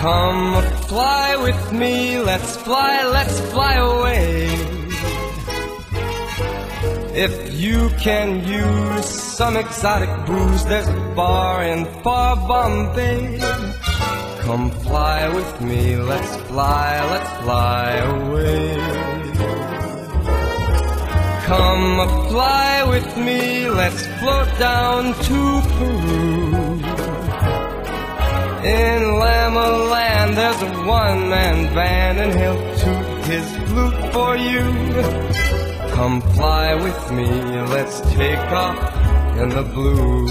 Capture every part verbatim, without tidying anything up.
Come fly with me, let's fly, let's fly away. If you can use some exotic booze, there's a bar in far Bombay. Come fly with me, let's fly, let's fly away. Come fly with me, let's float down to Peru. In Lama Land there's a one-man band, and he'll toot his flute for you. Come fly with me, let's take off in the blue.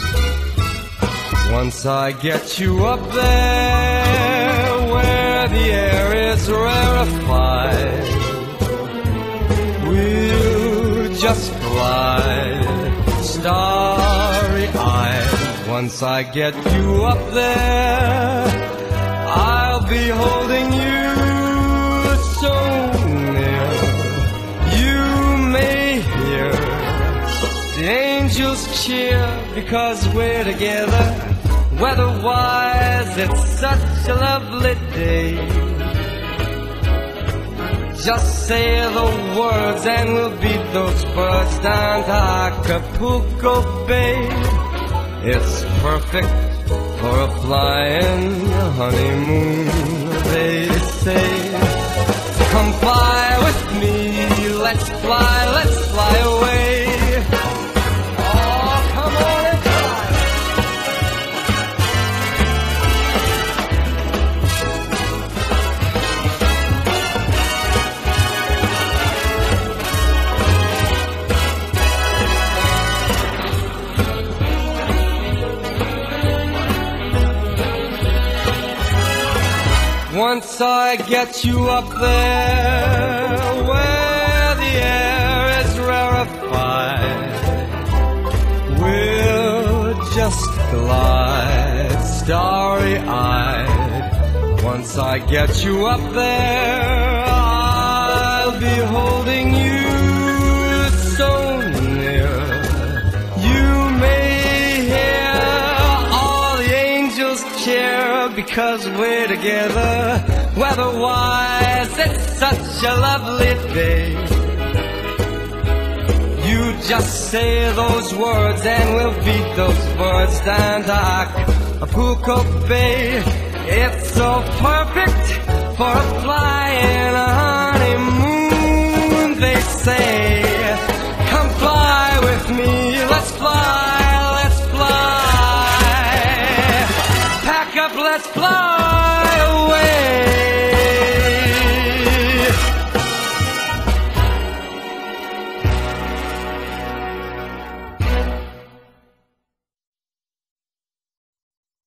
Once I get you up there where the air is rarefied, we'll just glide starry-eyed. Once I get you up there, I'll be holding you so near. You may hear the angels cheer because we're together. Weather-wise, it's such a lovely day. Just say the words and we'll beat those birds down to Acapulco Bay. It's perfect for a flying honeymoon, they say. Come fly with me, let's fly, let's fly away. Oh, come on and once I get you up there where the air is rarefied, we'll just glide starry-eyed. Once I get you up there, I'll be holding you so near. You may hear all the angels cheer because we're together. Weather-wise, it's such a lovely day. You just say those words and we'll beat those birds down to Acapulco Bay. It's so perfect for a flying honeymoon, they say. Come fly with me, let's fly, let's fly. Pack up, let's fly.